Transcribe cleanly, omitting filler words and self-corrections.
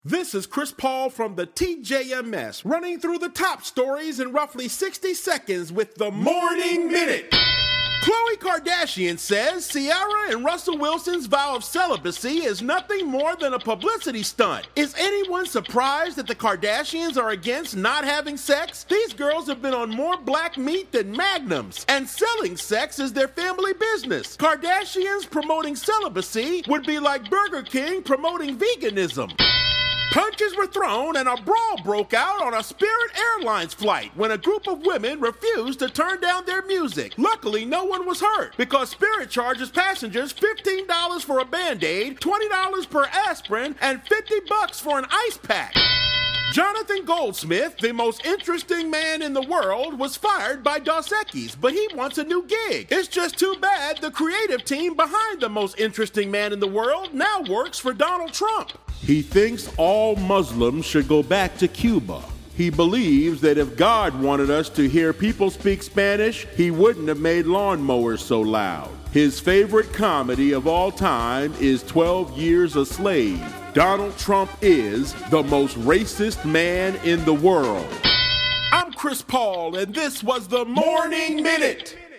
This is Chris Paul from the TJMS, running through the top stories in roughly 60 seconds with the Morning Minute. Khloe Kardashian says Ciara and Russell Wilson's vow of celibacy is nothing more than a publicity stunt. Is anyone surprised that the Kardashians are against not having sex? These girls have been on more black meat than magnums, and selling sex is their family business. Kardashians promoting celibacy would be like Burger King promoting veganism. Punches were thrown and a brawl broke out on a Spirit Airlines flight when a group of women refused to turn down their music. Luckily, no one was hurt because Spirit charges passengers $15 for a Band-Aid, $20 per aspirin, and $50 for an ice pack. Jonathan Goldsmith, the most interesting man in the world, was fired by Dos Equis, but he wants a new gig. It's just too bad the creative team behind the most interesting man in the world now works for Donald Trump. He thinks all Muslims should go back to Cuba. He believes that if God wanted us to hear people speak Spanish, he wouldn't have made lawnmowers so loud. His favorite comedy of all time is 12 Years a Slave. Donald Trump is the most racist man in the world. I'm Chris Paul, and this was the Morning Minute.